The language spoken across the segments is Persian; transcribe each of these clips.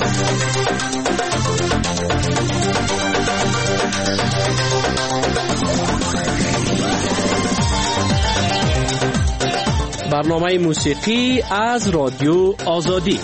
برنامه موسیقی از رادیو آزادی.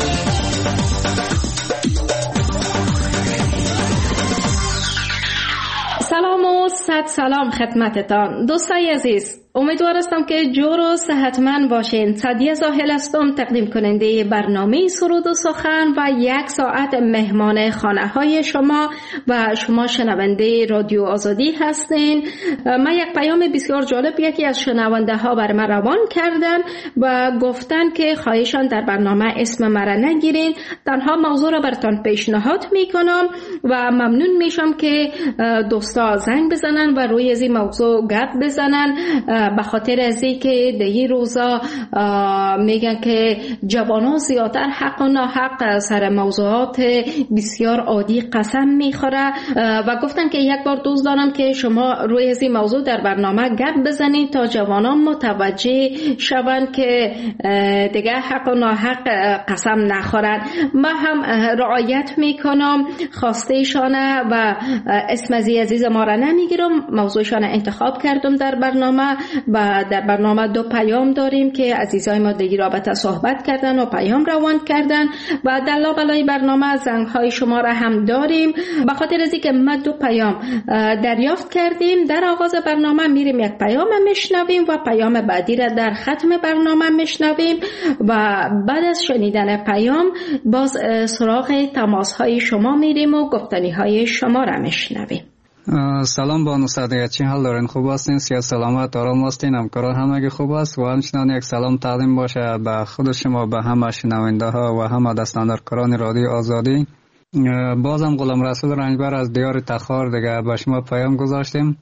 سلام و صد سلام خدمتتان دوستای عزیز. امیدوار هستم که جور و صحتمند باشین. سعدیه زاهل هستم، تقدیم کننده برنامه سرود و سخن و 1 ساعت مهمان خانه های شما و شما شنونده رادیو آزادی هستین. من یک پیام بسیار جالب یکی از شنونده ها بر من روان کردن و گفتن که خواهشان در برنامه اسم مرا نگیرین، تنها موضوع را براتون پیشنهاد میکنم و ممنون میشم که دوستا زنگ بزنن و روی از این موضوع گپ بزنن، به خاطر از اینکه در این روزا میگن که جوانان زیادتر حق و ناحق سر موضوعات بسیار عادی قسم میخوره و گفتن که یک بار دوست دارم که شما روی از این موضوع در برنامه گپ بزنید تا جوانان متوجه شوند که دیگه حق و ناحق قسم نخورن. من هم رعایت میکنم خواسته شانه و اسم عزیز ما را نمیگیرم، موضوعشان انتخاب کردم در برنامه و در برنامه 2 پیام داریم که عزیزای ما دیگه رابطه صحبت کردن و پیام روان کردن و در لابلای برنامه زنگ های شما را هم داریم. به خاطر از اینکه ما 2 پیام دریافت کردیم، در آغاز برنامه میریم یک پیام میشنویم و پیام بعدی را در ختم برنامه میشنویم و بعد از شنیدن پیام باز سراغ تماس های شما میریم و گفتنی های شما را میشنویم. سلام بانو سعدیه، چی حال دارین؟ خوب هستین؟ صحت سلامت آرام هستین؟ همکاران همگی خوب است؟ و همچنان یک سلام تقدیم باشه به خود شما، به همه شنونده ها و همه دستاندرکاران رادیو آزادی. بازم غلام رسول رنجبر از دیار تخار دیگه به شما پیام گذاشتیم.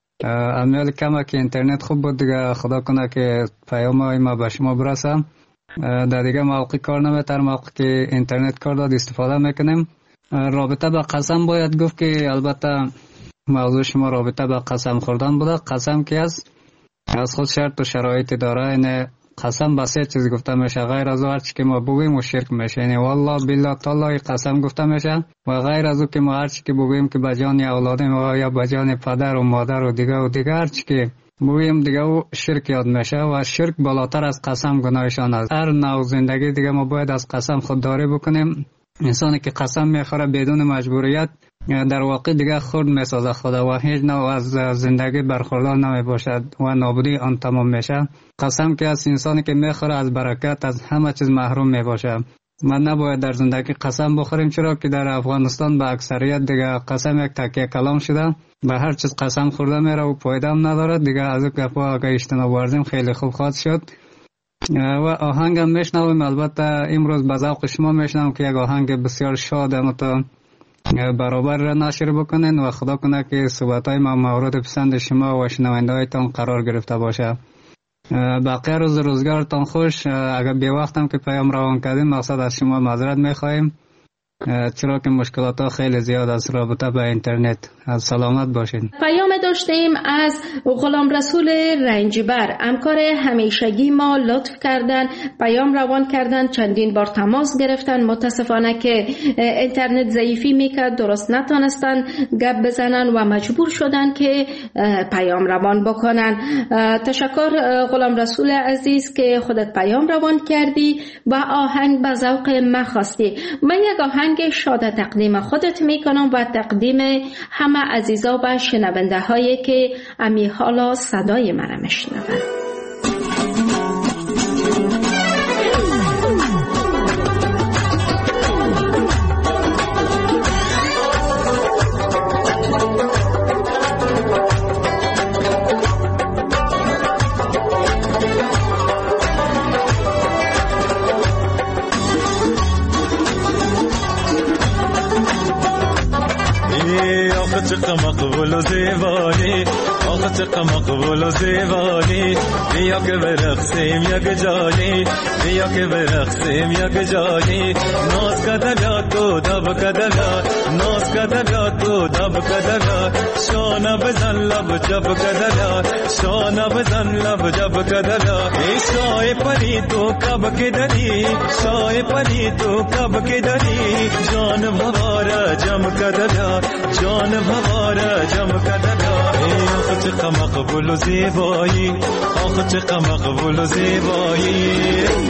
امیال کمه که اینترنت خوب بود دیگه، خدا کنه که پیام های ما به شما برسه. در دیگه موقع کار نمیتر، موقع که اینترنت کار داد استفاده میکنیم. رابطه به قسم باید گفت که البته موضوع شما رابطه به قسم خوردن بوده. قسم که از خود شرط و شرایط داره، یعنی قسم به 3 چیز گفته میشه، غیر از هر چی که ما بگوییم و شرک میشه، یعنی والله بالله تعالی قسم گفته میشه و غیر از او که ما هر چی که بگوییم که به جان اولاد ما یا به جان پدر و مادر و دیگه هر چی که بگوییم دیگه او شرک یاد میشه و شرک بالاتر از قسم گناهشان است. هر نوع زندگی دیگه ما باید از قسم خودداری بکنیم. انسانی که قسم میخوره بدون مجبوریت در واقع دیگه خورد میسازه خدا و هیچ نوع از زندگی برخوردار نمی باشد و نابودی آن تمام میشه. قسم که از انسانی که میخوره از برکت از همه چیز محروم می باشه. ما نباید در زندگی قسم بخوریم، چرا که در افغانستان به اکثریت دیگه قسم یک تکیه کلام شده، به هر چیز قسم خورده میره و فایده هم نداره دیگه. از اون گپا اگه اجتناب ورزیم خیلی خوب خواهد شد. و آهنگم میشنویم، البته امروز به ذوق شما میشنوم که یک آهنگ بسیار شاد متو برابر را نشر بکنین و خدا کنه که صحبتای ما مورد پسند شما و شنوندهایتان قرار گرفته باشه. بقیه روزگارتان خوش. اگر بی وقتم که پیام روان کردیم مقصد از شما معذرت میخواهیم، چرا که مشکلات ها خیلی زیاد از رابطه با اینترنت. از سلامت باشین. پیام داشتیم از غلام رسول رنجبر، همکار همیشگی ما، لطف کردن پیام روان کردن، چندین بار تماس گرفتن. متاسفانه که اینترنت ضعیفی میکرد، درست نتونستن گپ بزنن و مجبور شدن که پیام روان بکنن. تشکر غلام رسول عزیز که خودت پیام روان کردی و آهنگ به ذوق من خواستی. من یک آهنگ شاد تقدیم خودت میکنم و تقدیم همه عزیزا و شنونده هایی که امی حالا صدای من میشنون. چقدر مقبول و زیبایی، آخه چقدر مقبول و زیبایی، بیا که برقصیم یک جایی، بیا که برقصیم یک جایی. ناز کده بیا تو دب کده بیا، ناز کده بیا تو دب کده بیا. شانه بزن لب جب کده بیا، شانه بزن لب جب کده بیا. ای شای پری تو کب که داری، شای پری تو کب که داری. جان بواره جم کده بیا، جان بواره جم کده بیا. ای آخه چقدر مقبول و زیبایی، آخه چقدر مقبول و زیبایی.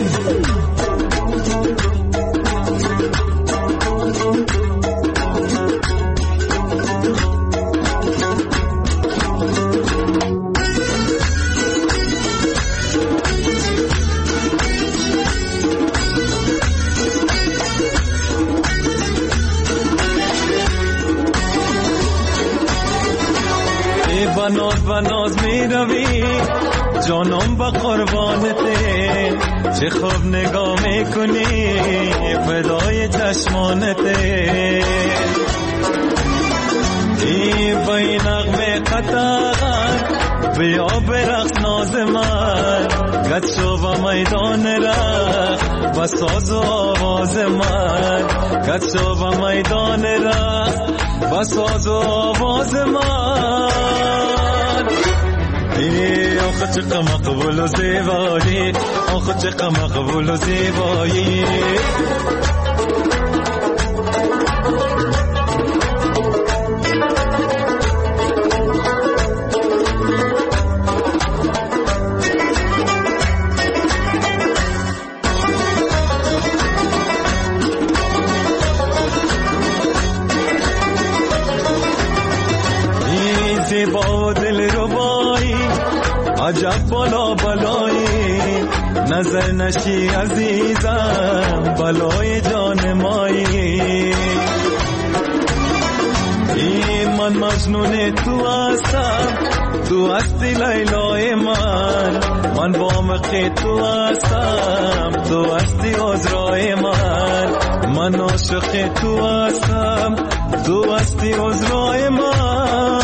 بناز می روی جانم با قربانته، چه خوب نگاه میکنی فدای چشمانته. ای بای نغمه قطعان بیا برقص ناز من، گد شو با میدان رقص با ساز و آواز من، گد شو با میدان رقص با ساز و آواز من. ای آخه چقدر مقبول و زیبایی، آخه چقدر مقبول و زیبایی. ای زیبا و دل ربایی، عجب بالا بالایی، نظر نشی عزیزم بلای جان مایی. ای من مجنون تو هستم، تو هستی لیلای من با مخی تو هستم، تو هستی عذرای من عاشق تو هستم، تو هستی عذرای من.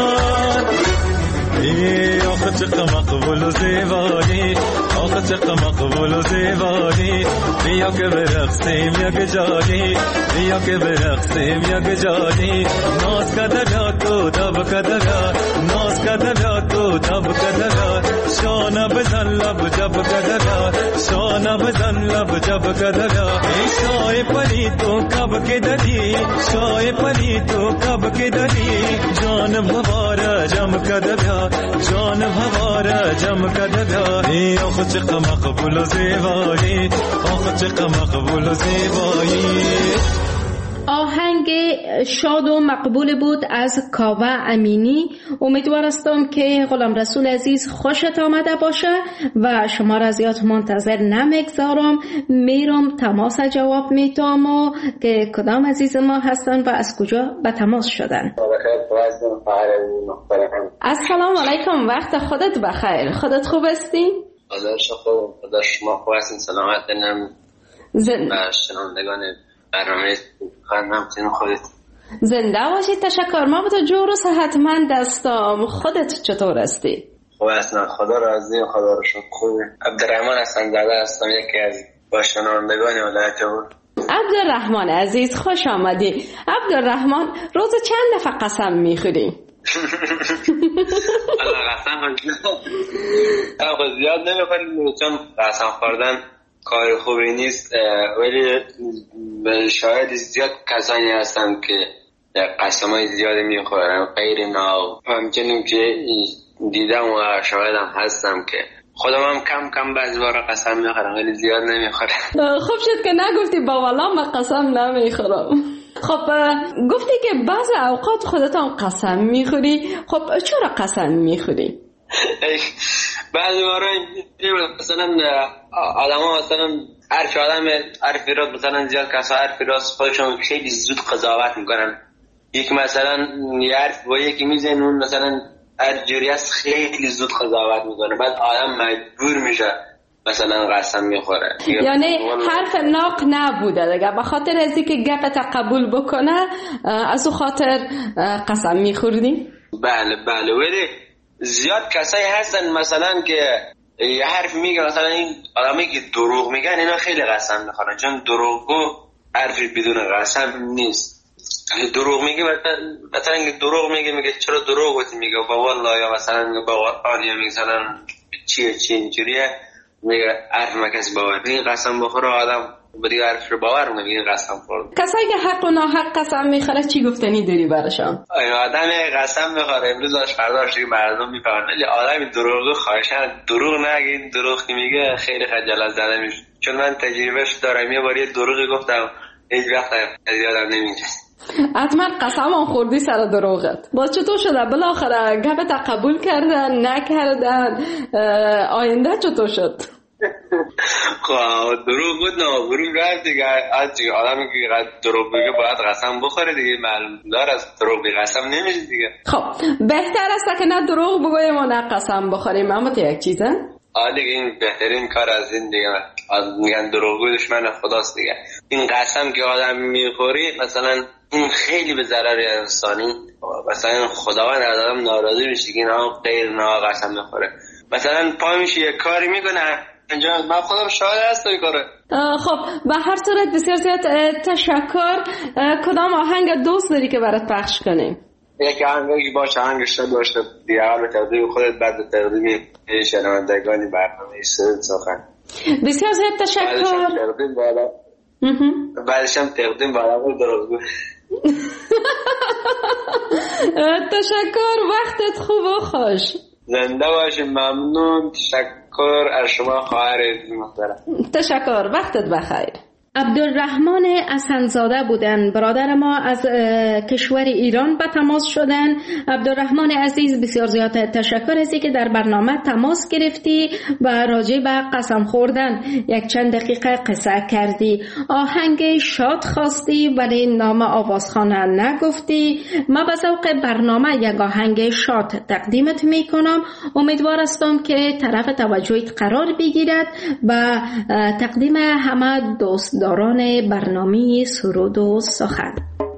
ای آخه چقدر مقبول و زیبایی، آخه چقدر مقبول و زیبایی. بیا که برقصیم یک جایی، بیا که برقصیم یک جایی. ناز کده بیا تو دب کده بیا، ناز کده بیا تو دب کده بیا. شانه بزن لب جب کده بیا، شانه بزن لب جب کده بیا. ای شای پری تو کب که داری، شای پری تو کب که داری. جان بواره جم کده بیا، جان بواره جم کده بیا. ای آخه چقدر مقبول و زیبایی، آخه چقدر مقبول و زیبایی. آهنگ شاد و مقبول بود از کاوه امینی. امیدوارم که غلام رسول عزیز خوشت آمده باشه و شما را زیاد منتظر نمیگذارم، میرم تماس جواب میتام و که کدام عزیز ما هستن و از کجا به تماس شدن. السلام علیکم، وقت خودت بخیر. خودت خوب هستی؟ خدا شما خوب هستین، سلامت دنم و شنوندگان برنامه خدمتتون خودت زنده باشید. تشکر. ما به تو جور و صحتمند هستم. خودت چطور هستی؟ خوب هستم، خدا راضی، خدا رو شکر. خوبه. عبدالرحمن هستم، زاده هستم، یکی از با شنوندگان ولایت بود. عبدالرحمن عزیز خوش آمدی. عبدالرحمن روز چند دفعه قسم میخوری؟ الله قسم زیاد نمیخوریم چون قسم خوردن کار خوبی نیست، ولی شاید زیاد کسانی هستن که قسمای زیادی میخورن غیر ناو. همچنین که دیدم و شاهدم هستم که خودم هم کم کم بعضی بارا قسم میخورم ولی زیاد نمیخورم. خوب شد که نگفتی با والله من قسم نمیخورم. خب گفتی که بعض اوقات خودتان قسم میخوری، خب چرا قسم میخوری؟ بعضی بارا مثلا آدم ها مثلا حرفی را مثلا زیاد کسا حرفی را خودشون خیلی زود قضاوت میکنن. یک مثلا یه حرف با یکی میزن اون مثلا هر جوری است خیلی زود قضاوت میکنه، بعد آدم مجبور میشه مثلا قسم میخوره. یعنی حرف ناق نبوده دیگه، به خاطر از اینکه گپت قبول بکنه از او خاطر قسم میخوردی؟ بله ولی زیاد کسایی هستن مثلا که یه حرف میگه، مثلا این آدمی که دروغ میگن اینا خیلی قسم میخورن، چون دروغگو حرفی بدون قسم نیست. دروغ میگه مثلا اینکه دروغ میگه چرا دروغ گفتی، میگه با والله، یا مثلا میگه با قرآن، یا مثلا چی اینجوریه، میگه حرف ما کسی باور این قسم بخوره آدم بدی حرف رو باور نمیگه این قسم خورد. کسایی که حق و ناحق قسم میخوره چی گفتنی داری براشون؟ این آدم قسم میخوره امروز داشت فرداش دیگه مردم میفهمن، ولی آدم دروغ خواهشن دروغ نگه، این دروغ که میگه خیلی خجالت زده میشه. چون من تجربهش دارم، یه بار یه دروغی گفتم هیچ وقت یادم نمیره. حتما قسم خوردی سر دروغت. باز چطور شده بالاخره گپت قبول کردن نکردن؟ آینده چطور شد؟ دروغ بود نه، بریم رفت دیگه. آدمی که دروغ بگه باید قسم بخوره دیگه، معلوم داره از دروغ قسم نمیشه دیگه. خب بهتر است که نه دروغ بگویم و نه قسم بخوریم، اما تو یک چیزه دیگه این بهترین کار از این دیگه. میگن دروغگو دشمن خداست دیگه. این قسم که آدم میخوری مثلا این خیلی به ضرر انسانی، مثلا خداوند از آدم ناراضی میشه که اینا غیر نه قسم میخوره. مثلا پا میشه یک کاری میکنه اینجا، من خودم شاهد هستم این کاره. خب به هر صورت بسیار زیاد تشکر. کدام آهنگ دوست داری که برات پخش کنیم؟ یک آهنگی باشه، آهنگش باشه دیگه، اول تقدیم خودت بعد تقدیم شنوندگانی برنامه سخن. بسیار زیاد تشکر. بعدش هم تقدیم بالا بود دروغگو. تشکر، وقتت خوب و خوش. زنده باشی، ممنون، تشکر از شما خواهر محترم. تشکر، وقتت بخیر. عبدالرحمن اسنزاده بودن، برادر ما از کشور ایران به تماس شدن. عبدالرحمن عزیز بسیار زیاد تشکر از اینکه در برنامه تماس گرفتی و راجع به قسم خوردن یک چند دقیقه قصه کردی. آهنگ شاد خواستی ولی نام آوازخانه نگفتی. ما به ذوق برنامه یک آهنگ شاد تقدیمت میکنم. امیدوار هستم که طرف توجهت قرار بگیرد و تقدیم همه دوستداران برنامه سرود و سخن.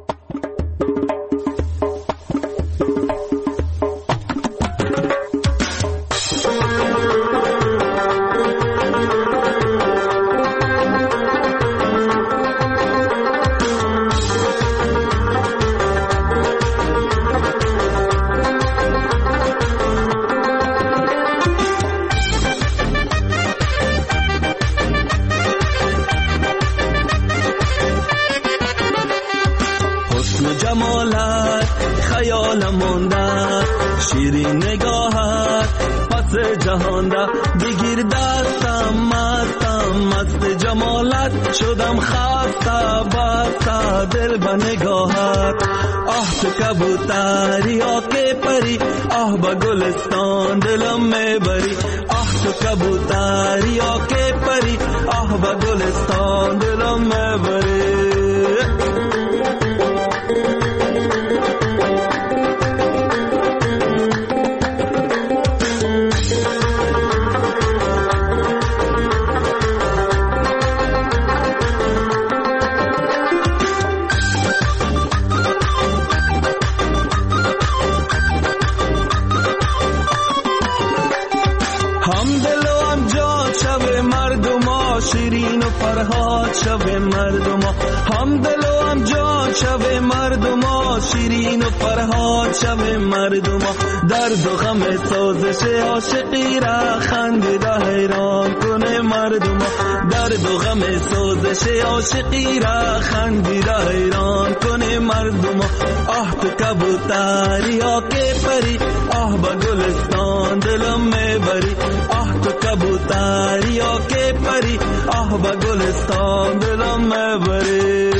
شیرین نگاهت پس جهان را بگیر دستم، مست جمالت شدم خسته بسته دل به نگاهت. آه تو کبوتری آکه پری، آه با گلستان دلم میبری. آه تو کبوتری آکه پری، آه با گلستان دلم میبری. شیرین و فرهاد شب مردم، هم دل و هم جان شب مردم، شیرین و فرهاد شب مردم. درد و غم سازش عاشقی را خندیده حیران کنه مردم. درد و غم سازش عاشقی را خندیده حیران کنه مردم. آه تو کبوتری آکه پری، آه با گلستان دلم میبری. آه تو کبوتری آکه پری، آه با گلستان دلم میبری.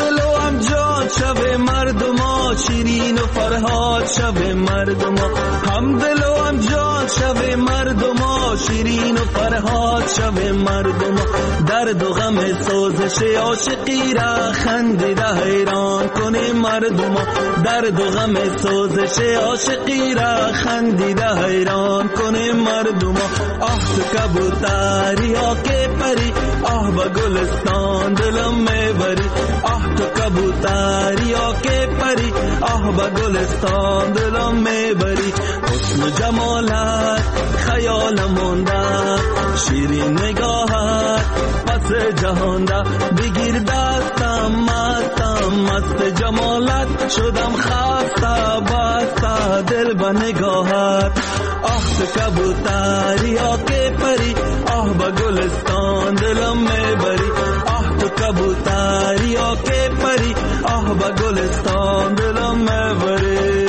شیرین و فرهاد شب مردم، هم دل و هم جان شب مردم، شیرین و فرهاد شب مردم، درد و غم سوزش عاشقی را خندیده حیران کنه مردم، درد و غم سوزش عاشقی را خندیده حیران کنه مردم. آه تو کبوتری ها که پری، آه با گلستان دلم میبری، آه تو کبوتری ها که پری، آه با گلستان دلم میبری. حسن و جمالت خیال مونده، شیرین نگاهت پس جهان ده، بگیر دستم مستم مست جمالت، شدم خسته بسته دل با نگاهت. آه تو کبوتری ها که پری، آه با گلستان دلم میبری، آه تو کبوتری ها که پری، آه با گلستان دلم میبری.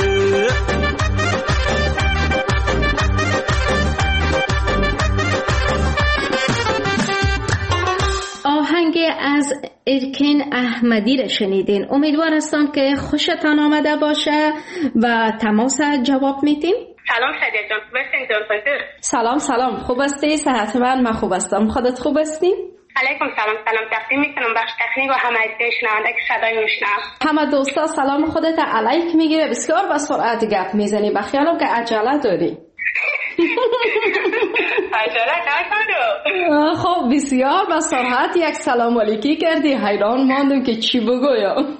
آهنگ از ارکین احمدی را شنیدین. امیدوار هستم که خوشتان آمده باشه و تماس جواب میتین. سلام شدید جان، خوب هستین جان؟ سلام خوب هستی؟ صحت من خوب هستم، خودت خوب هستی؟ علیکم سلام تقدیم میکنم بخش تکنیک و همه عزیزای شنونده که صدای میشنم. همه دوستا سلام خودت علیک میگیره، بسیار با سرعت گپ میزنی، بخیالم که عجله داری. عجله نکنم. خب بسیار با سرعت یک سلام علیکی کردی، حیران ماندم که چی بگویم.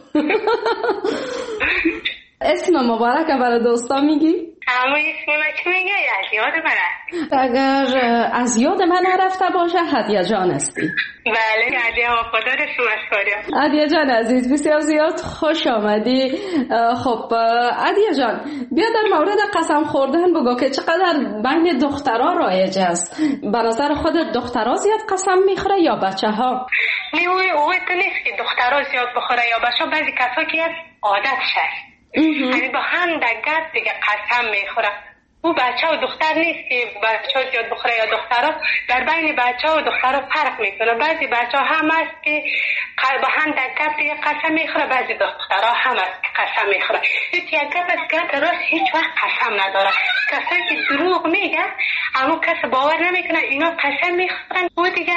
اسم مبارک برای دوستا میگی؟ اما اسم من چی میگه؟ از یاد من. اگر از یاد من نرفته باشه هدیه جان هستی. بله هدیه ها خدا رسوم از کاریم. هدیه جان عزیز بسیار زیاد خوش آمدی. خب هدیه جان بیا در مورد قسم خوردن بگو که چقدر بین دخترها رایج است. به نظر خودت دخترها زیاد قسم میخوره یا بچه ها؟ اوه تو نیست که دخترها زیاد بخوره یا بچه ها، بعضی کسا که عادت شد یعنی با هم دقت دیگه قسم میخوره. او بچه و دختر نیست که بچه ها زیاد بخوره یا دخترها، در بین بچه ها و دخترها فرق میکنه. بعضی بچه ها هم هست که با هم دقت دیگه قسم میخوره، بعضی دخترها هم هست که قسم میخوره. یک گپ از گپ راست هیچ وقت قسم نداره. کسایی که دروغ میگه اما کس باور نمیکنه اینا قسم میخورن. او دیگه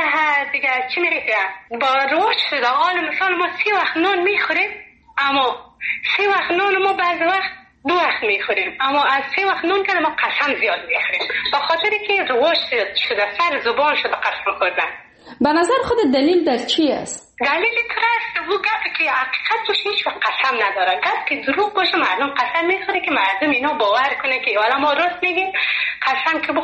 چی میگه با روش شده. حال مثال ما 3 وقت نان میخوریم، اما 3 وقت نان ما بعض وقت 2 وقت میخوریم، اما از 3 وقت نان که ما قسم زیاد میخوریم، به خاطری که روش شده سر زبان شده قسم خوردن. به نظر خود دلیل در چی است؟ دلیل ترست و گفت که حقیقت باشه هیچ قسم نداره. گفت که دروغ باشه مردم قسم میخوره که مردم اینا باور کنه که والا ما راست میگیم، قسم که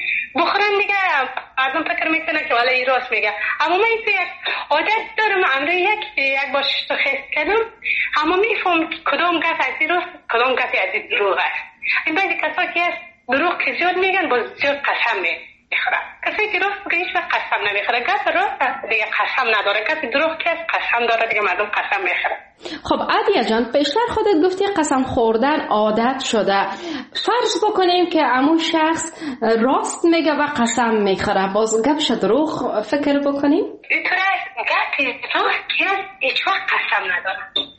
بخورن دیگه مردم فکر میکنه که والا این راست میگه. اما من یک عادت دارم، امروز یک بار شخص کردم، اما میفهم که کدام گفت از این راست کدام گفت از این دروغ است. این بعضی کسا که دروغ که زیاد میگن با زیاد قسم میخوره. کسی که راست که هیچ وقت قسم نمیخوره. گفت راست دیگه قسم نداره، گفت دروغ که قسم داره دیگه مردم قسم میخوره. خب عدیه جان پیشتر خودت گفتی قسم خوردن عادت شده. فرض بکنیم که امون شخص راست میگه و قسم میخوره، باز گپش دروغ فکر بکنیم؟ اینطور است گفت راست که هیچ وقت قسم نداره.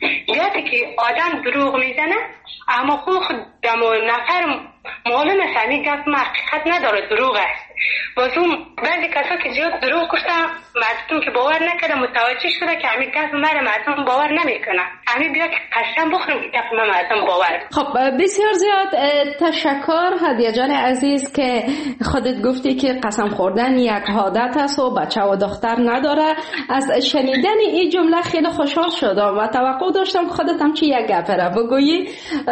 گفت که آدم دروغ میزنه اما خود نفر معلوم است همین گفت حقیقت نداره، دروغ است. باز اون بعضی کسا که زیاد دروغ گفتن مردم که باور نکرده متوجه شده که همین گفت مردم باور نمیکنه، همین بیا که قسم بخورم که گفت مردم باور. خب بسیار زیاد تشکر هدیه جان عزیز که خودت گفتی که قسم خوردن یک عادت است و بچه و دختر نداره. از شنیدن این جمله خیلی خوشحال شدم و توقع داشتم که خودت هم چی یک گپره بگویی.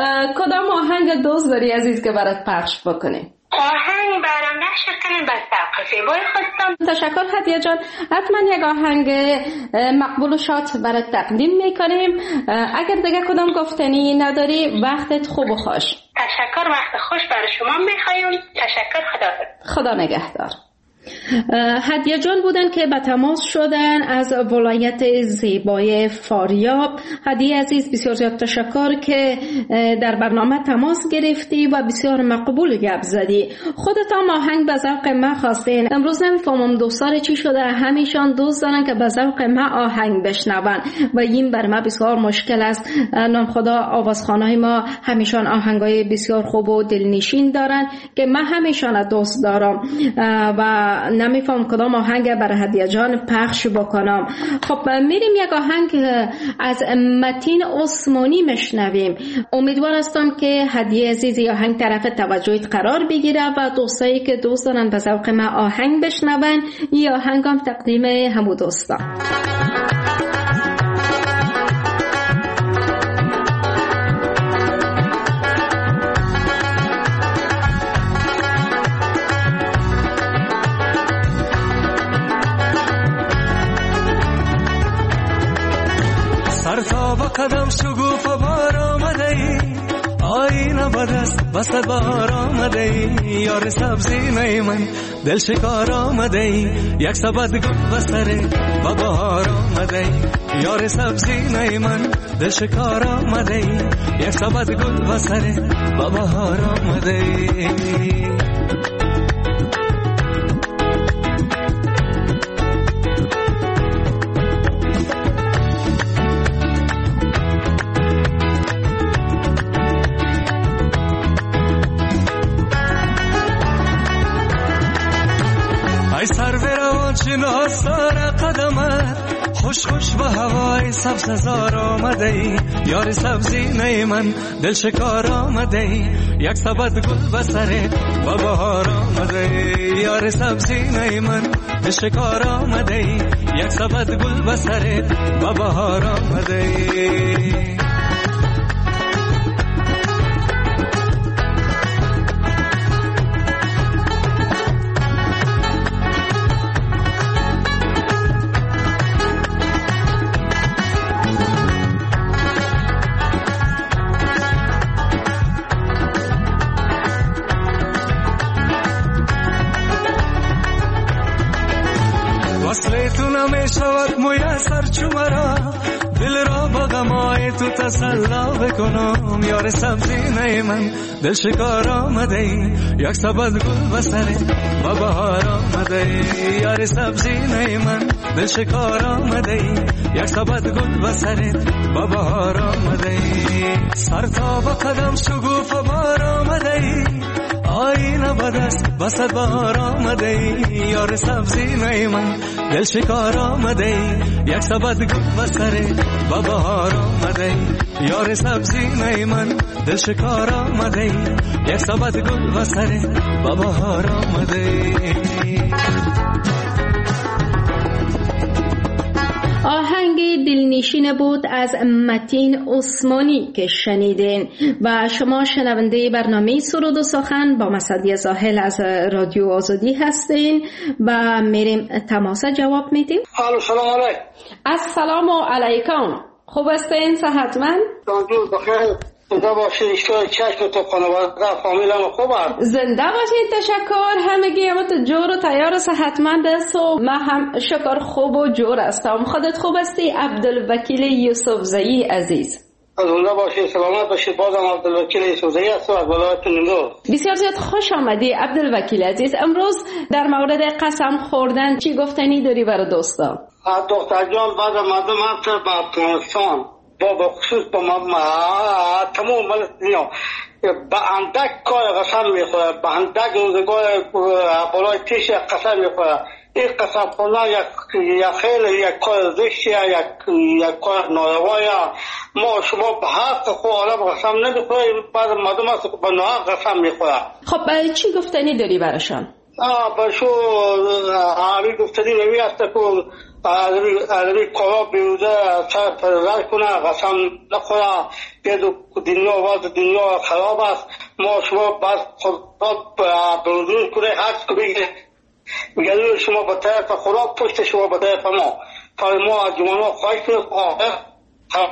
کدام آهنگ دوست داری عزیز که برات پخش بکنیم؟ آهنگ برام نشر کنیم بس تقصیر بای خودتان. تشکر هدیه جان، حتما یک آهنگ مقبول و شاد برات تقدیم میکنیم. اگر دیگه کدام گفتنی نداری وقتت خوب و خوش. تشکر، وقت خوش برای شما میخوایم. تشکر، خدا نگهدار. هدیه جان بودن که به تماس شدن از ولایت زیبای فاریاب. هدیه عزیز بسیار زیاد تشکر که در برنامه تماس گرفتی و بسیار مقبول گپ زدی. خودت هم آهنگ به ذوق ما خواستین. امروز نمیفهمم دوستان چی شده، همیشان دوست دارن که به ذوق ما آهنگ بشنون و این بر ما بسیار مشکل است. نام خدا آوازخوانای ما همیشان آهنگای بسیار خوب و دلنشین دارن که من همیشان دوست دارم و نمیفهم کدام آهنگ برای هدیه جان پخش بکنم. خب میریم یک آهنگ از متین عثمانی مشنویم. امیدوار هستم که هدیه عزیزی آهنگ طرف توجهت قرار بگیره و دوستایی که دوست دارن به ذوق ما آهنگ بشنون این آهنگ هم تقدیم همو دوستان. تا با قدم شگوفه بار آمده ای، آینه بدست بسد بار آمده ای، یار سبزی نی من دل شکار آمده ای، یک سبد گل بسره با بهار آمده ای، یار سبزی نی من دل شکار آمده ای، یک سبد گل بسره با بهار آمده ای. ای سر روان چنار سار قدمت، خوش خوش به هوای سبززار آمده ای، یار سبزی نی من دل شکار آمده ای، یک سبد گل بسره با بهار آمده ای، یار سبزی نی من دل شکار آمده ای، یک سبد گل بسره با بهار آمده ای. شود میسر چومرا دل را با غمای تو تسلا بکنم، یار سبزی نی من دل شکار آمده ای، یک سبد گل بسره با بهار آمده ای، یار سبزی نی من دل شکار آمده ای، یک سبد گل بسره با بهار آمده ای، سر تا با قدم شگوفه بار آمده ای، آینه بدست بسد بهار آمده ای، یار سبزی نی من دل شکار آمده ای، یک سبد گل بسره با بهار آمده ای، یار سبزی نی من دل شکار آمده ای، یک سبد گل بسره با بهار آمده ای. آهنگ دلنشین بود از متین عثمانی که شنیدین و شما شنونده برنامه سرود و سخن با مسعدی زاهل از رادیو آزادی هستین و میریم تماس جواب میدیم. سلام علیکم. السلام علیکم. خوب هستین؟ صحتمند؟ بخیر. زنده باشید. اشتای چشم تو خانواده فامیلم خوب است. زنده باشید. تشکر. همگی همت جور و تیار و صحتمند است و من هم شکر خوب و جور هستم. خودت خوب هستی؟ عبدالوکیل یوسفزئی عزیز. زنده باشید. سلامت باشید. بازم عبدالوکیل یوسفزئی هستم از ولایت نیمروز. بسیار زیاد خوش آمدی عبدالوکیل عزیز. امروز در مورد قسم خوردن چی گفتنی داری برای دوستا؟ دختر جان بعد مردم هم به افغانستان با خصوص با تمام دنیا به اندک کار قسم میخوره، به اندک روزگار بالای تیش قسم میخوره. این قسم خوردن یک خیلی یک کار زشتی، یک کار ناروا. ما شما به حق خود عالم قسم نمیخوریم، بعد مردم هست به ناحق قسم میخوره. خب چی گفتنی داری براشان؟ برشو عربی گفتنی نمی هست که عربی کارا بیروزه سر پرزر کنه، قسم نخوره، بیدو دنیا وضع دنیا خراب است. ما شما باید خود بروزون کنه، حد که بگه گلوی شما به طرف خدا، پشت شما به طرف ما، تا ما از جمعنا خواهی کنه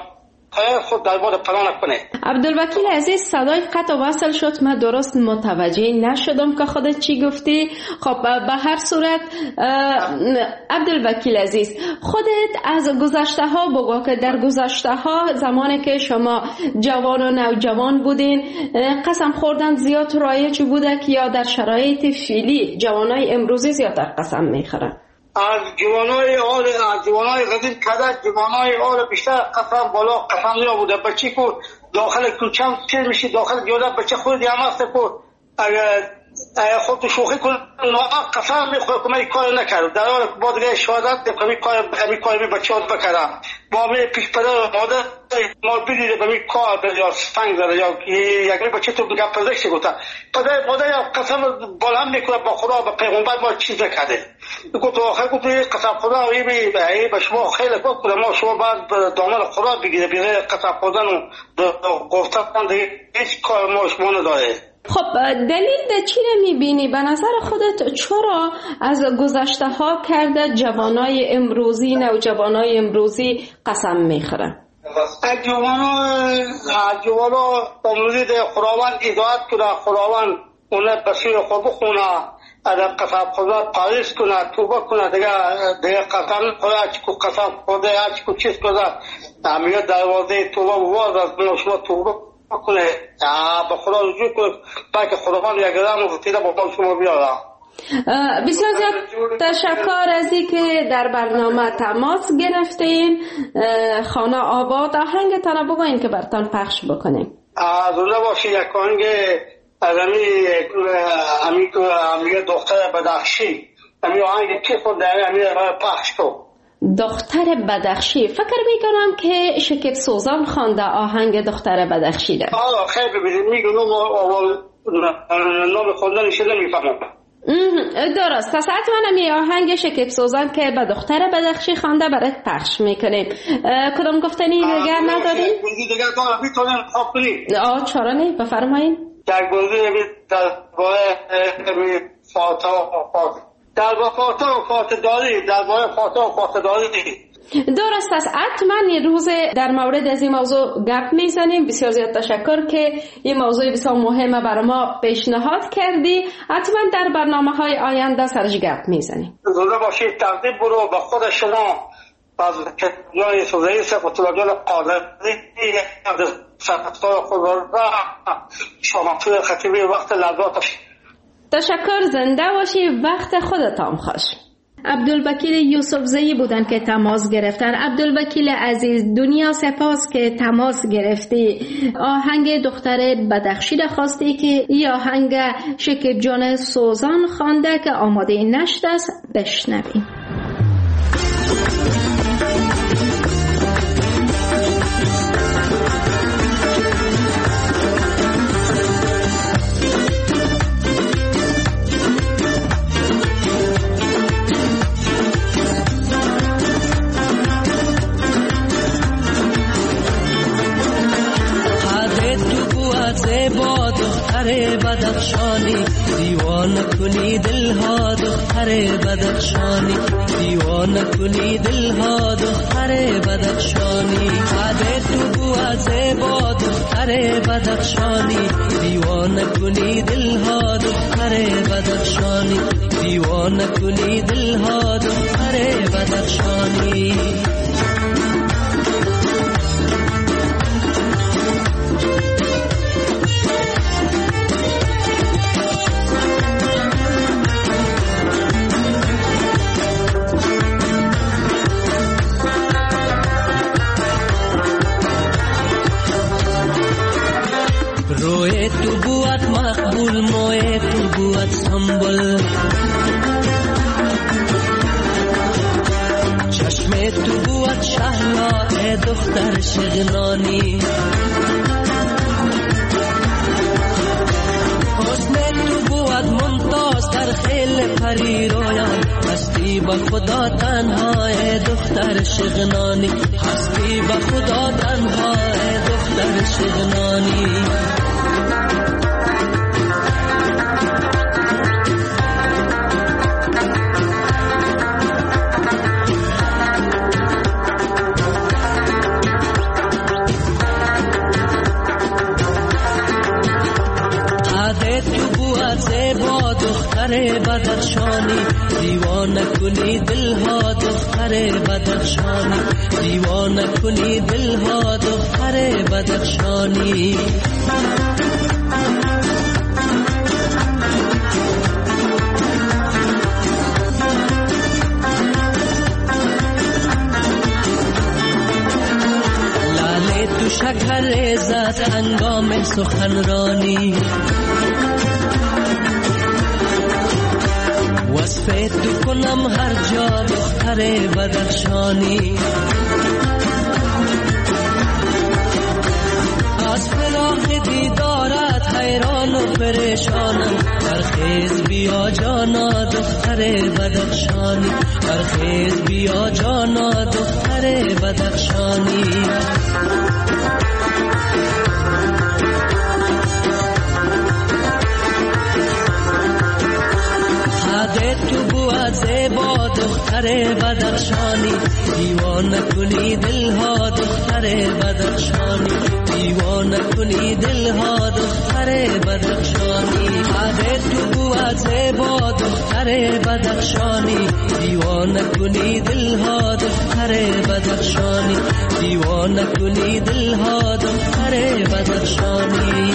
خود در باد پناه نکنه. عبدالوکیل عزیز، صدای قطع وصل شد، من درست متوجه نشدم که خودت چی گفتی. خب به هر صورت عبدالوکیل عزیز، خودت از گذشته ها بگو که در گذشته ها زمانی که شما جوان و نوجوان بودین قسم خوردن زیاد رایج بوده که یا در شرایط فعلی جوانای امروزی زیادتر قسم میخورن؟ از جوانای قدیم کده جوانای آل بیشتر قسم بالا قسم نیا بوده. بچه که داخل کوچم تیر میشه داخل گیاده بچه خود هم هسته که خود شوخی کنه قسم میخواه که من این کار نکرد در حال با دیگه شهادت این کار بچه ها بکردم با می پیش پدر مادر ما بدیده به این کار یا سنگ زده یا یک بچه تو بگه پزشتی گوته پدر مادر یا قسم بالا هم میکنه با خدا با پیغمبر ما چیز نکرده گفت آخر گفت قسم خدا به شما خیلی خوب کنه ما شما باید دامن خدا بگیره بگیره قسم خودن و گفتن دیگه هیچ کار ما شما نداره. خب دلیل ده چی رو میبینی؟ به نظر خودت چرا از گذشته ها کرده جوانای امروزی نوجوانای امروزی قسم میخورن؟ جوانا امروزی ده خداوند هدایت کنه خداوند اونه بسیر خود بخونه اگر قسم خدا پاریس کنه توبه کنه دیگه قسم خدا چکو قسم خدا چکو چیز کنه همیه دروازه توبه بواز از شما توبه کنه به خدا رجوع کنه بلکه خداوند یک قدم رفتیده با شما بیاره. بسیار زیاد تشکر از این که در برنامه تماس گرفتین. خانه آباد آهنگتان بگوین که برتان پخش بکنیم. از اونه باشی یک آهنگ از همی دختر بدخشی همی آهنگ کی خود همی پخش کن. دختر بدخشی فکر میکنم که شکیب سوزان خوانده آهنگ دختر بدخشی ده. خیلی ببینید میگم نام خوندنش نمیفهمم. درست. پس حتما می آهنگ شکیب سوزان که به دختر بدخشی خوانده برات پخش میکنیم. کدام گفتنی دیگر نداریم؟ دیگر دارم میتونم خواب کنیم. چرا نه؟ بفرمایید. در گوزی درباره فاتداری درست است. حتما یه روز در مورد از این موضوع گپ میزنیم. بسیار زیاد تشکر که این موضوع بسیار مهمه برای ما پیشنهاد کردی. حتما در برنامه‌های آینده سرش گپ میزنیم. زنده باشید. تقدیم برو به خود شما از رئیس سپاسگزارم قادری سپاسگزار خود را شما توی خطیبی وقت لذات. تشکر. زنده باشی. وقت خودتان خوش. عبدالوکیل یوسفزئی بودن که تماس گرفتن. عبدالوکیل عزیز، دنیا سپاس که تماس گرفتی. آهنگ دختر بدخشی را خواستی که این آهنگ شکیب جان سوزان خوانده که آماده نشد است. بشنویم. با دختر بدخشانی دیوانه کنی دلها دختر بدخشانی دیوانه کنی دلها دختر بدخشانی عادت تو بوازه با دختر بدخشانی دیوانه کنی دلها دختر بدخشانی دیوانه کنی دلها دختر بدخشانی روی تو بود مقبول موی تو بود سنبول چشم تو بود شهلا ای دختر شغنانی حسن تو بود ممتاز در خیل پری رویان هستی با خدا تنها ای دختر شغنانی هستی با خدا تنها ای دختر شغنانی بود زیبا دختر بدخشانی، دیوانه کنی دلها دختر بدخشانی، دیوانه کنی دلها دختر بدخشانی. تو شکر زد هنگام سخنرانی، وصف تو کنم هر جا دختر بدخشانی. از فراق دیدارت حیران و پریشانم، برخیز بیا جانا دختر بدخشانی، برخیز بیا جانا دختر بدخشانی. تو بود زیبا دختر بدخشانی، دیوانه کنی دلها دختر بدخشانی، دیوانه کنی دلها دختر بدخشانی. تو بود زیبا دختر بدخشانی، دیوانه کنی دلها دختر بدخشانی، دیوانه کنی دلها دختر بدخشانی.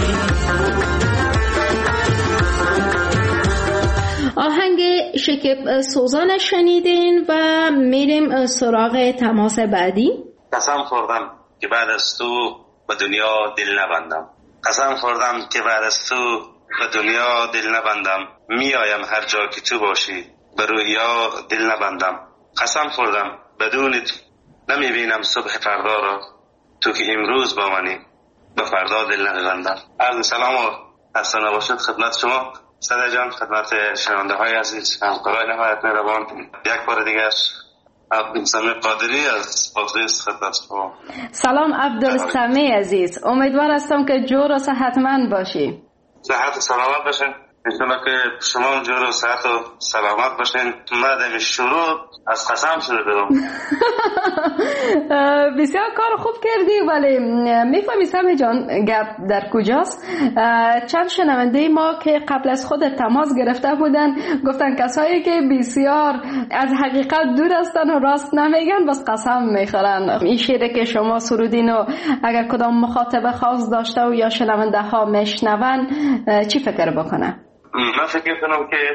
آهنگ شکب سوزان شنیدین و میریم سراغ تماس بعدی. قسم خوردم که بعد از تو به دنیا دل نبندم، قسم خوردم که بعد از تو به دنیا دل نبندم، میایم هر جا که تو باشی به رویا دل نبندم. قسم خوردم بدون تو نمیبینم صبح فردا را، تو که امروز با منی به فردا دل نبندم. عرض سلام و حسن نباشد خدمت شما صدا جان، خدمت شنونده های عزیز، همکارای نهایت مهربان. یک بار دیگر عبدالسمیع قادری از بغداد خدمت شما. سلام عبدالسمیع عزیز، امیدوار هستم که جور و صحتمند باشی. صحت و سلامت باشین انشالله که شما جور و صحت و سلامت باشین. من شروع از قسم شروع دارم. بسیار کار خوب کردی، ولی میفهمی سمیع جان گپ در کجاست؟ چند شنونده ما که قبل از خود تماس گرفته بودن گفتن کسایی که بسیار از حقیقت دور هستن و راست نمیگن بس قسم میخورن. این شعری که شما سرودین و اگر کدام مخاطب خاص داشته و یا شنونده ها میشنون چی فکر بکنه؟ من فکر کنم که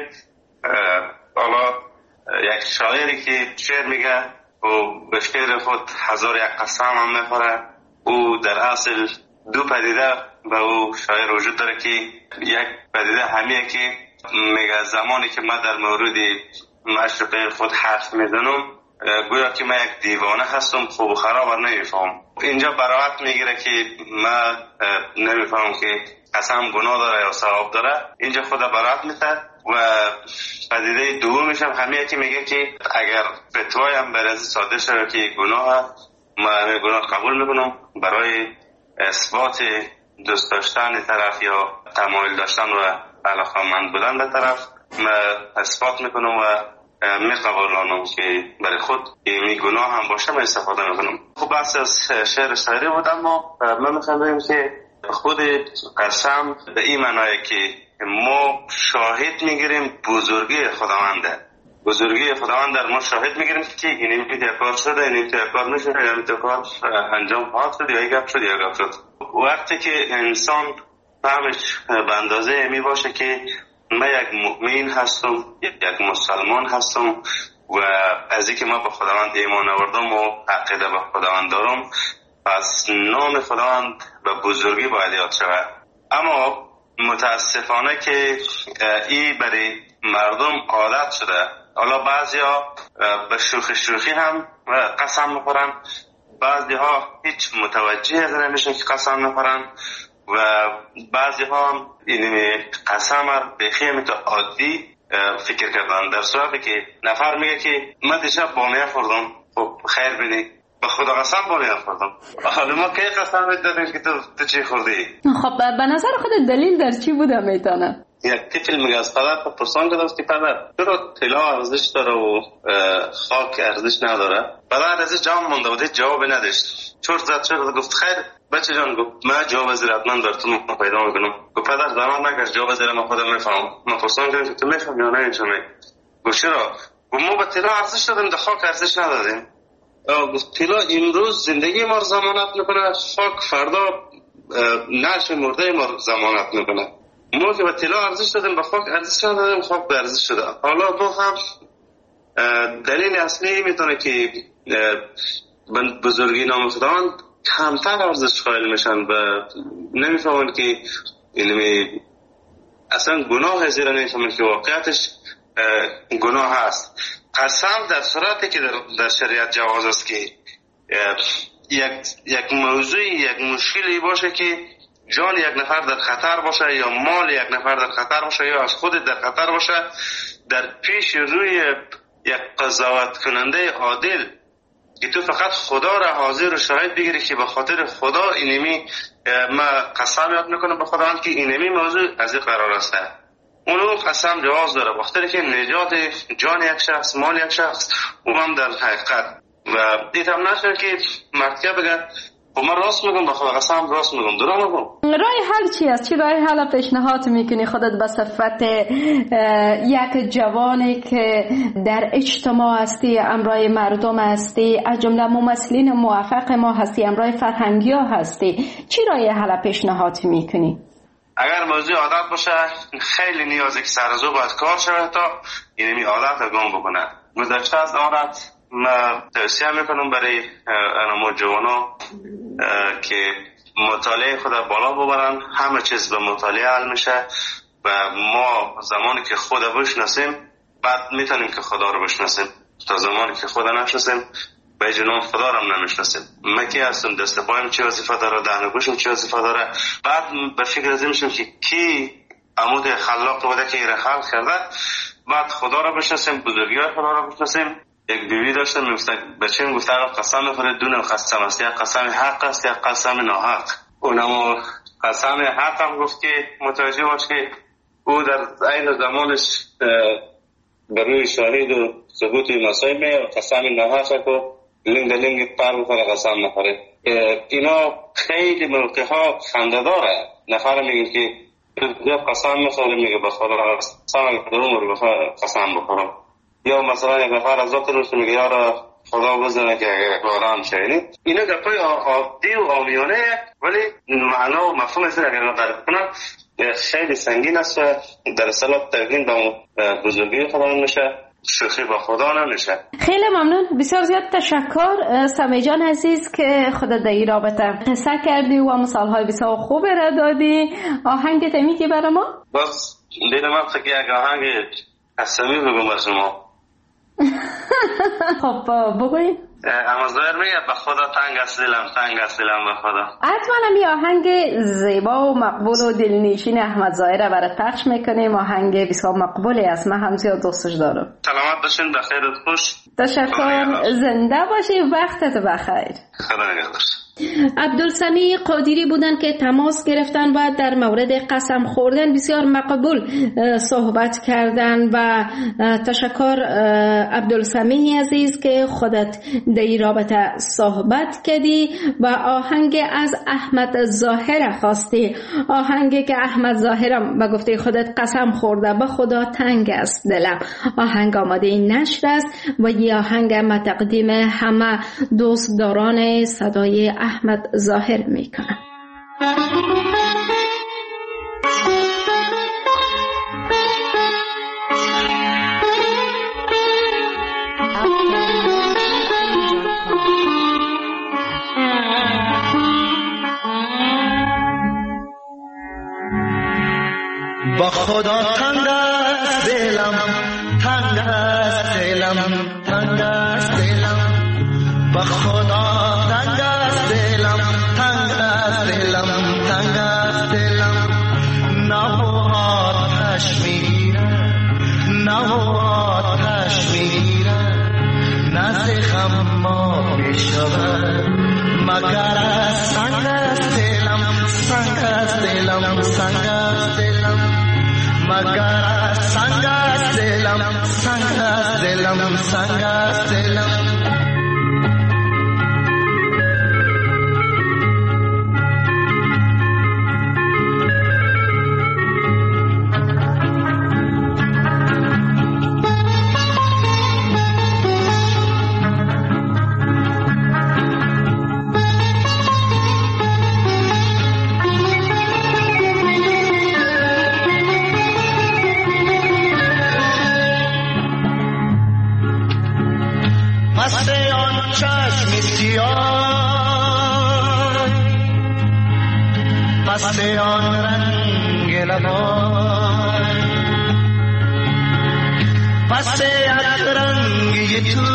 حالا یک شاعری که شعر میگه و به شعر خود هزار یک قسم هم میخوره، او در اصل دو پدیده به او شاعر وجود داره که یک پدیده همیه که میگه زمانی که من در مورد معشوقه خود حرف میزنم گویا که من یک دیوانه هستم، خوب و خراب نمیفهم. اینجا براعت میگیره که من نمیفهم که قسم گناه داره یا ثواب داره، اینجا خود براعت میده. و پدیده دومش هم همیه که میگه که اگر فتوای هم برای صادر شده که گناه، من گناه قبول میکنم، برای اثبات دوست داشتن طرف یا تمایل داشتن و علاقه‌مند بودن به طرف من اثبات میکنم و میقبولانم که برای خود این گناه هم باشه من استفاده میکنم. خب بحث از شعر شاعری بود، اما من میخوام بگم که خود قسم به این معنی که ما شاهد میگیریم بزرگی خداونده، بزرگی خداوند در ما شاهد میگیریم که این کار شده، این کار نشده، این کار انجام خواهد شد یا گپ شد یا گپ شد. وقتی که انسان فهمش به اندازه می باشه که من یک مؤمن هستم، یک مسلمان هستم و از اینکه من به خداوند ایمان آوردم و عقیده به خداوند دارم، پس نام خداوند به بزرگی باید یاد شود. اما متاسفانه که این برای مردم عادت شده. حالا بعضیا به شوخی هم قسم میخورن، بعضی ها هیچ متوجه نمیشن که قسم میخورن و بعضی ها هم این قسم را بخیمه تا عادی فکر کردن، در صورتی که نفر میگه که من دیشب بامیه خوردم. خب خیر بینی، به خدا قسم بامیه خوردم. حالا ما که قسم دادیم که تو چی خوردی؟ خب به نظر خود دلیل در چی بوده میتونه؟ یک طفل میگه از پدر پرسان کرده که پدر چرا طلا ارزش داره و خاک ارزش نداره؟ پدر از جام مونده بود، جواب نداشت. چرت زد گفت خیر بچه جان، گفت من جواب زیر حتما در تو پیدا میکنم. گفت پدر زمان نگشت جواب زیر من خودم میفهمم. من پرسان کردم که تو میفهمی یا نه؟ اینجوری گفت چرا؟ گفت ما به طلا ارزش دادیم، در خاک ارزش ندادیم. گفت طلا امروز زندگی ما رو ضمانت میکنه، خاک فردا نعش مرده ما رو ضمانت میکنه. ما که به طلا ارزش دادیم به خاک ارزش ندادیم، خاک به ارزش شده. حالا ما هم دلیل اصلی میتونه که بزرگی نام خداوند کمتر ارزش قائل میشن و نمیفهمن که علمی اصلا گناه زیرا نمیفهمن که واقعیتش گناه هست. قسم در صورتی که در شریعت جواز است که یک موضوعی، یک مشکلی باشه که جان یک نفر در خطر باشه یا مال یک نفر در خطر باشه یا از خود در خطر باشه، در پیش روی یک قضاوت کننده عادل که تو فقط خدا را حاضر و شاهد بگیری که به خاطر خدا اینمی ما قسم یاد میکنم به خداوند که اینمی موضوع از این قرار است، اونو قسم جواز داره وقتی که نجات جان یک شخص، مال یک شخص او هم در حقیقت و دیدم نشه که مرتکه بگه خب من راست میگم به خدا قسم راست میگم درست میگم. راه حل چی است؟ چی راه حل پیشنهاد میکنی خودت به صفت یک جوانی که در اجتماع هستی، امرای مردم هستی، از جمله ممثلین موفق ما هستی، امرای فرهنگی ها هستی، چی راه حل پیشنهاد میکنی؟ اگر موضوع عادت باشه خیلی نیازه که سرزو باید کار شود تا اینمی عادت رو گم بکنه. گذشته از عادت من توصیه میکنم برای انمو جوانا که مطالعه خود بالا ببرن. همه چیز به مطالعه حل میشه و ما زمانی که خود بشناسیم بعد میتونیم که خدا رو بشناسیم. تا زمانی که خدا نشناسیم به جناب خدا رو هم نمیشناسیم. من کی هستم، دست پایم چه وظیفه داره، دهن گوشم چه وظیفه داره. بعد به فکر از این میشیم که کی عمود خلاق بوده که این خلق کرده. بعد خدا رو بشناسیم، بزرگی خدا رو بشناسیم. یک بیوی داشتم بچه‌م گفت قسم می‌خوره دونه قسم است، یا قسم حق است یا قسم ناحق. اونم قسم حق هم گفت که متوجه باش که او در عین زمانش برای شاهد و ثبوت مسائل و قسم ناحق کو لنگ لنگ پر می‌خوره قسم نخوره. اینا خیلی موقع‌ها خنده‌داره. نفر میگه که قسم می‌خوره میگه به خدا قسم بخورم. یا مثلا یک نفر از ذات روش میگه یارا خدا بزنه که قرآن شاید. اینا گپای عادی و عامیانه ولی معنا و مفهوم از اگر نظر کنم خیلی سنگین است و در اصطلاح تقدیم به بزرگی خدا نمیشه، شوخی با خدا نمیشه. خیلی ممنون، بسیار زیاد تشکر سمی جان عزیز که خودت در این رابطه قصه کردی و مثالهای بسیار خوب را دادی. آهنگت میگی برای ما؟ بس دیدم وقتی که یک آهنگ قسمی بگم بر شما. خب بگوی. اما ظاهر میگه به خدا تنگ است دلم به خدا. حتما می آهنگ زیبا و مقبول و دلنشین احمد ظاهر برات پخش میکنیم. آهنگ بسیار مقبولی است، من هم زیاد دوستش دارم. سلامت باشین، بخیر و خوش. تشکر، زنده باشی، وقتت بخیر. خدا نگهدار. عبدالسمیع قادری بودن که تماس گرفتن و در مورد قسم خوردن بسیار مقبول صحبت کردن و تشکر عبدالسمیع عزیز که خودت در این رابطه صحبت کردی و آهنگ از احمد ظاهر خواستی، آهنگی که احمد ظاهرم به گفته خودت قسم خورده به خدا تنگ است دلم. آهنگ آماده نشر است و یه آهنگ ما تقدیم همه دوستداران صدای احمد ظاهر میکنم. با خدا تنگ است دلم، تنگ است دلم، تنگ است دلم. با خدا تنگ است دلم، تنگ است دلم، تنگ است دلم. نه آتش میگیره، نه آتش میگیره، نه زخم ما میشود مگر از سنگ است دلم، سنگ است دلم، سنگ است دلم. مگر سنگ است دلم، سنگ است دلم، سنگ است دلم. مست آن چشم سیاه، مست آن رنگ لبان، مست یک رنگی تو،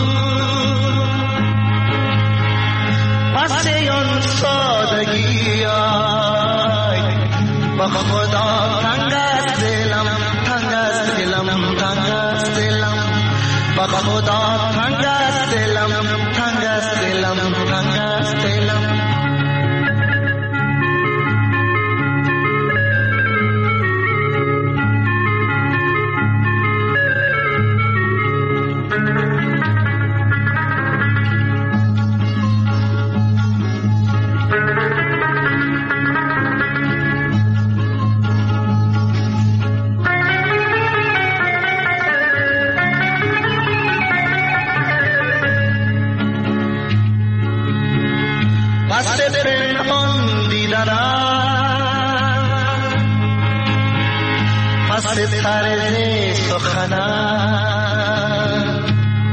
مست آن سادگی با خدا تنگ است دلم، تنگ است دلم، تنگ است دلم، با خدا تنگ است دلم، تنگ است دلم، تنگ است دلم. مست پنهان دیدنم، مست طرز سخنم،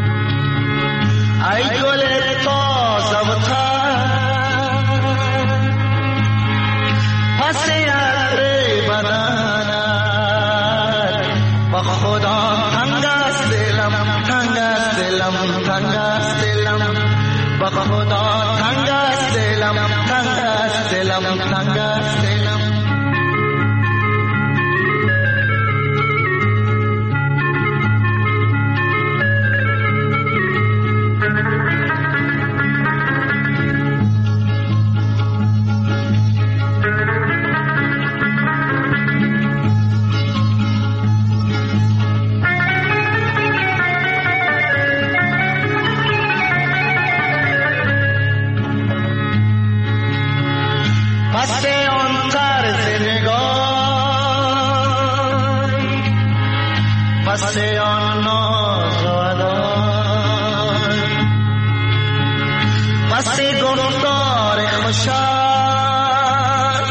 ای گل تازه و تر، مست عطر بدنت، با خدا تنگ است دلم، تنگ است دلم، تنگ است دلم، با خدا تنگ است دلم، تنگ است دلم، تنگ است دلم. مست آن طرز نگاه، مست آن ناز و ادای، مست گفتار خوشم،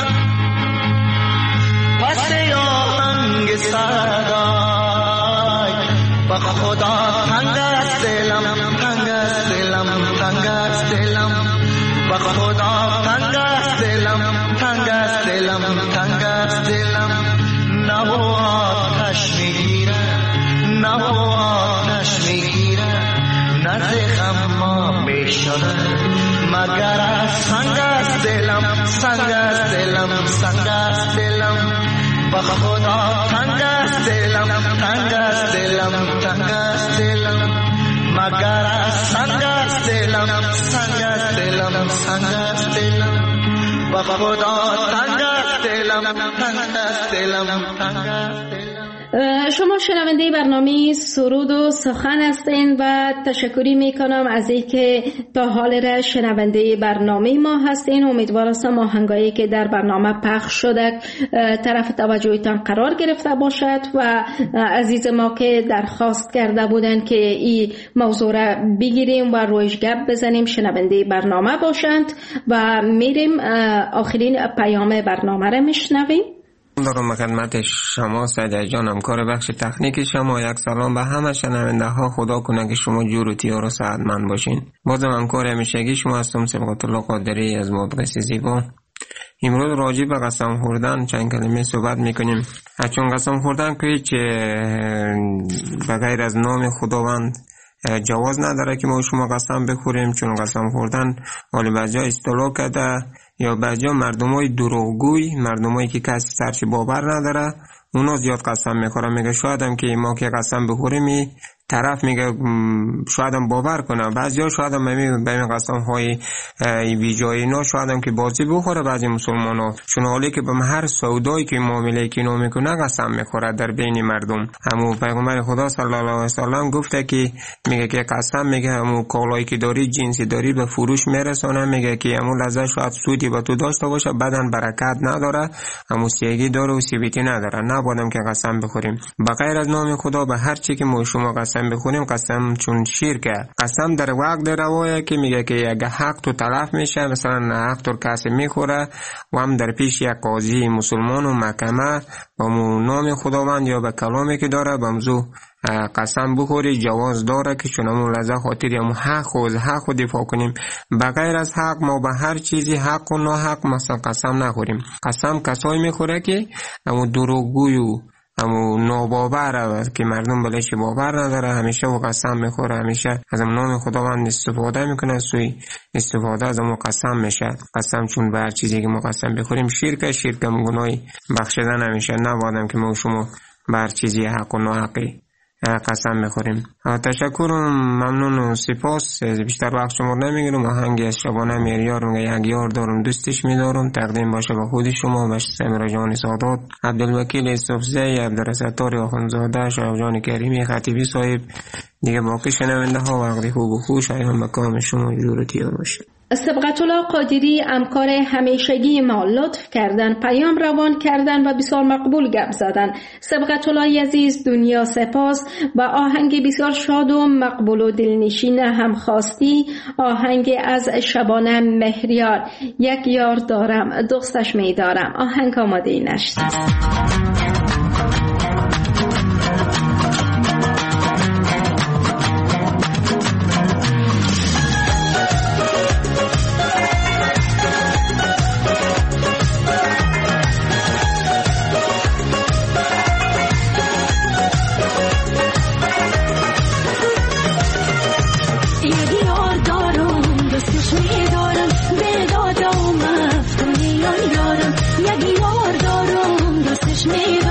مست آهنگ صدای، با خدا تنگ است دلم، تنگ است دلم، تنگ است دلم، با خدا تنگ است دلم، تنگ است دلم، تنگ است دلم. نه و آتش میگیره، نه و آتش میگیره، نه زخم ما میشده، مگر از سنگ است دلم، سنگ است دلم، سنگ است دلم، با خدا تنگ است دلم، تنگ است دلم، تنگ است دلم، مگر از سنگ است دلم، سنگ است دلم، سنگ است دلم، با خدا تنگ است دلم، تنگ است دلم، تنگ است دلم. شما شنونده برنامه سرود و سخن هستین و تشکری میکنم از اینکه تا حال را شنونده برنامه ما هستین. امیدوار هستم آهنگایی که در برنامه پخش شده طرف توجهتان قرار گرفته باشد و عزیز ما که درخواست کرده بودن که این موضوع را بگیریم و رویش گپ بزنیم شنونده برنامه باشند و میریم آخرین پیام برنامه را میشنویم. دارم خدمت شما سعید جان، همکار بخش تکنیک شما. یک سلام به همه شنونده ها. خدا کنه که شما جور و تیار و سعادتمند باشین. بازم همکار همیشگی شما هستم، سبقت الله قادری از مدرسه زیبا. امروز راجع به قسم خوردن چند کلمه صحبت میکنیم. چون قسم خوردن که هیچ به غیر از نام خداوند جواز نداره که ما شما قسم بخوریم، چون قسم خوردن حالا بجا اصطلاح کرده یا بجا مردمای دروغگوی، مردمایی که کسی سرش باور نداره، اونا زیاد قسم میخورن. میگه شاید هم که ما که قسم بخوریم طرف میگه شاید هم باور کنه، بعضیا شاید هم به این قسم های بیجایی اینا شاید هم که بازی بخوره بعضی مسلمانا، چون حالی که به هر سودایی که معامله که اینا میکنه قسم میخوره در بین مردم. همون پیغمبر خدا صلی الله علیه و سلم گفته که میگه که قسم میگه همون کالایی که داری جنسی داری به فروش میرسونه، میگه که همون لحظه شاید سودی به تو داشته باشه بدن برکت نداره، همون سیگی داره و سیبیتی نداره، نبودم که قسم بخوریم به غیر از نام خدا. به هر چی که ما شما قسم بخوریم قسم چون شرکه. قسم در وقت روایه که میگه که اگه حق تو تلف میشه، مثلا حق تو کسی میخوره و هم در پیش یک قاضی مسلمان و محکمه با نام خداوند یا به کلامی که داره بمزو قسم بخوری جواز داره که چون همون لحظه خاطر همون حق و دفاع کنیم. بغیر از حق ما به هر چیزی حق و ناحق مثلا قسم نخوریم. قسم کسایی میخوره که همون دروغگوی و همون ناباور که مردم بلش باور نداره، همیشه و قسم میخوره، همیشه از نام خداوند استفاده میکنه، سوی استفاده از همون قسم میشه. قسم چون به هر چیزی که ما قسم بخوریم شرک هم گناهی بخشیده نمیشه. نبودم که ما شما به هر چیزی حق و ناحقی قسم میخوریم. تشکر، ممنون و سپاس. بیشتر وقت شما نمیگیرم. آهنگی از شبانه میریار میگه یک یار دارم دوستش میدارم تقدیم باشه به خود شما، به سمر جان سادات، عبدالوکیل صفزی، عبدالستار آخوندزاده، شایب جان کریمی خطیبی صاحب، دیگه باقی شنونده ها وقتی خوب و خوش ایام به کام شما جورتی باشه. سبقت الله قادری همکار همیشگی ما لطف کردن، پیام روان کردن و بسیار مقبول گپ زدن. سبقت الله عزیز دنیا سپاس. با آهنگ بسیار شاد و مقبول و دلنشین هم خواستی، آهنگ از شبانه مهریار، یک یار دارم دوستش میدارم. آهنگ آماده نشد. Me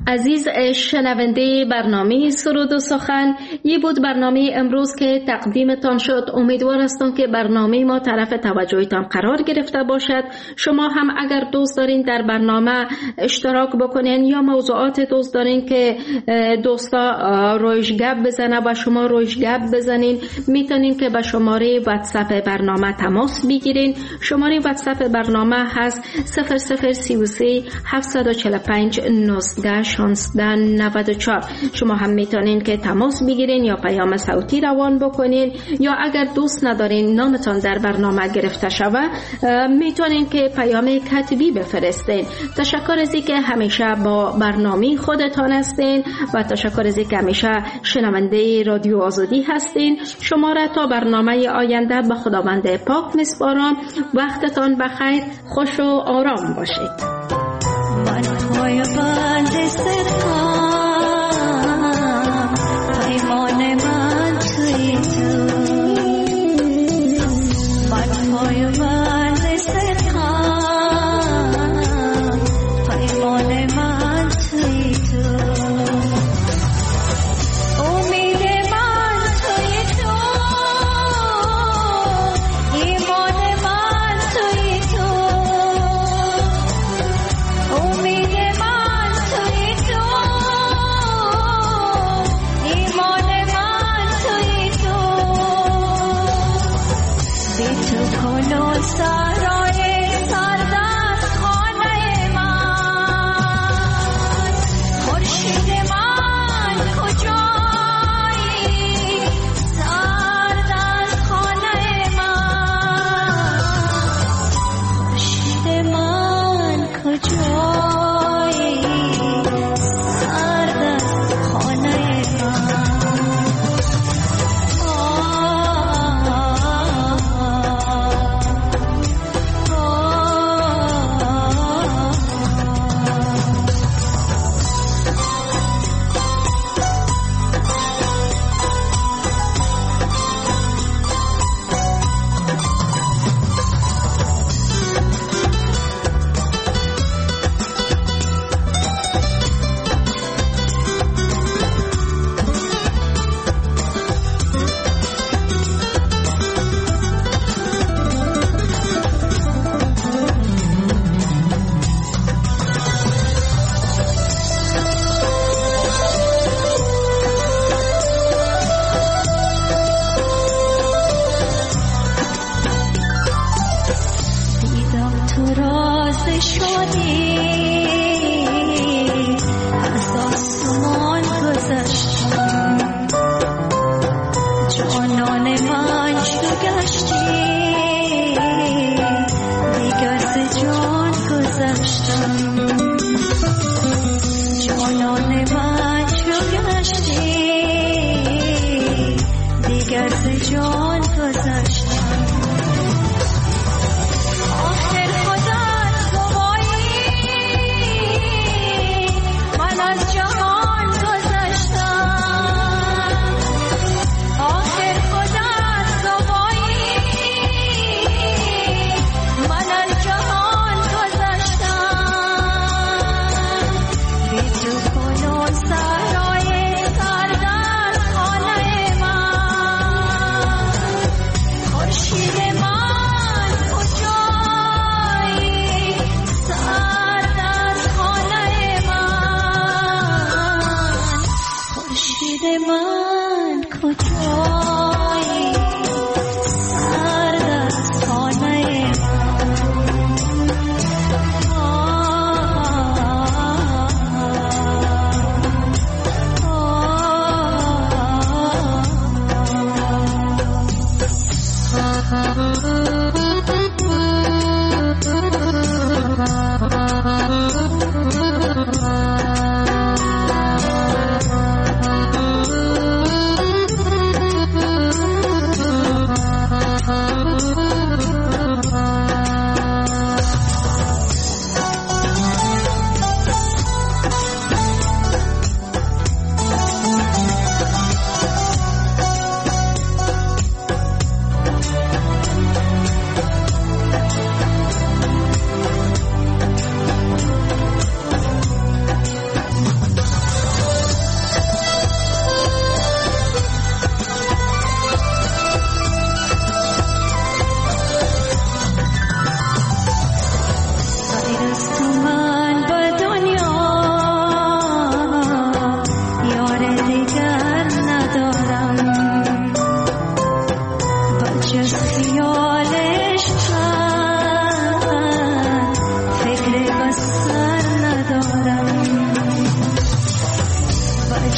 عزیز شنونده برنامه سرود و سخن، یه بود برنامه امروز که تقدیمتان شد. امیدوار هستم که برنامه ما طرف توجهتان قرار گرفته باشد. شما هم اگر دوست دارین در برنامه اشتراک بکنین یا موضوعات دوست دارین که دوستا رویش گپ بزنه و شما رویش گپ بزنین، میتونین که به شماره واتساپ برنامه تماس بگیرین. شماره واتساپ برنامه هست 0033 745 19 1694. شما هم میتونین که تماس بگیرین یا پیام صوتی روان بکنین، یا اگر دوست ندارین نامتان در برنامه گرفته شود میتونین که پیام کتبی بفرستین. تشکر از اینکه همیشه با برنامه خودتان هستین و تشکر از اینکه همیشه شنونده رادیو آزادی هستین. شما را تا برنامه آینده به خداوند پاک میسپارم. وقتتان بخیر، خوش و آرام باشید. پای بند سرکام پیمان من توی تو، من پای بند سرکام پیمان من توی تو، امید من توی تو، ایمان من توی تو، امید توی تو.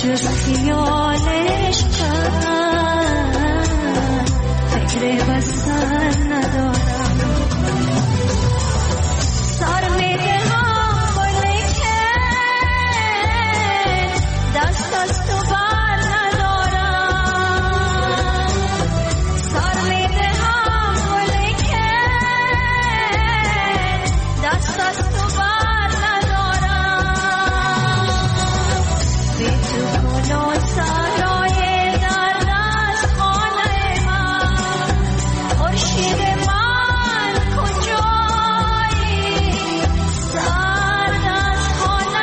جز خیالش فکر بستن ندارم سر میدهم ولیکن دست از تو بر ندارم سر میدهم ولیکن دست از تو بر ندارم بی تو کنون سرای درد از خانه من خورشید من کجایی سرد از خانه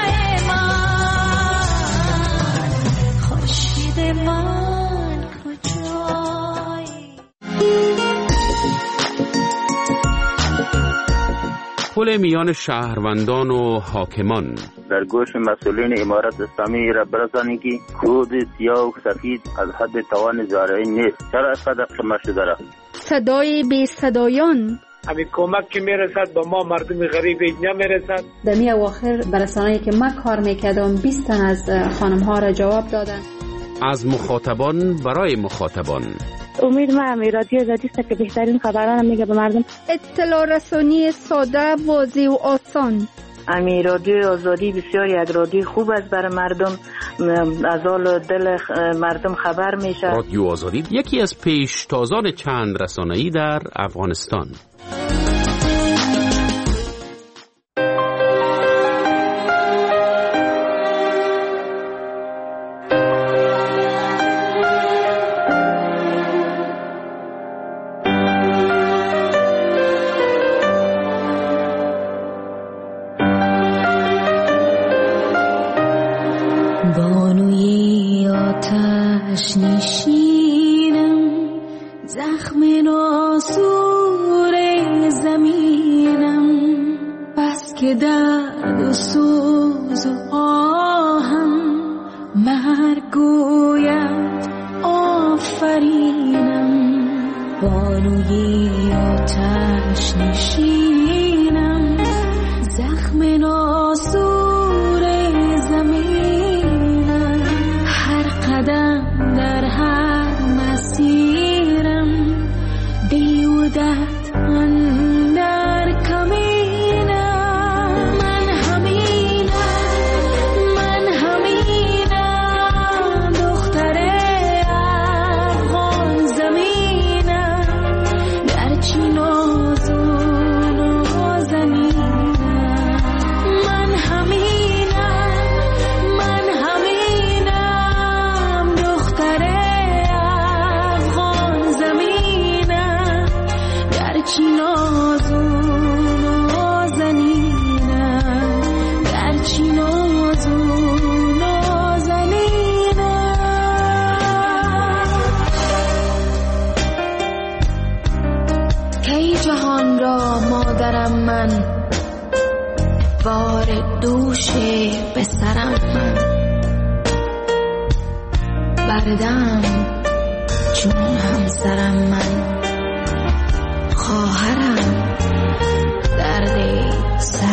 من خورشید من کجایی پل میان شهروندان و حاکمان. در گوش مسئولین امارت اسلامی را برسانید که کود سیاه و سفید از حد توان زارعی نیست. چرا اینقدر قمه شده را؟ صدای بی صدایان. همین کمک که میرسد به ما مردم غریب اینجا میرسد. در می اواخر برسانه‌ای که من کار میکردم 20 تن از خانم ها را جواب دادن. از مخاطبان برای مخاطبان. امید من رادیو آزادی است که بهترین خبران میگه به مردم. اطلاع رسانی ساده، واضح و آسان. رادیو آزادی بسیاری از رادیو خوب است برای مردم، از حال دل مردم خبر میشه. رادیو آزادی یکی از پیشتازان چند رسانه‌ای در افغانستان. بانوی آتش نشینم زخم ناسور زمینم بس که درد و سوز و آهم مرگ گوید آفرینم بانوی آتش نشینم زخم ناسور زمینم هر قدم در هر مسیرم بیودت اندر کمینم من همینم دختر افغان زمینم گرچه نازون و زنینم من همینم دختر افغان زمینم گرچه نازون و زنینم گرچه نازون و زنینم کی جهان را مادرم من بار دوش به سرم من بردم چون همسرم من خواهرم درد سر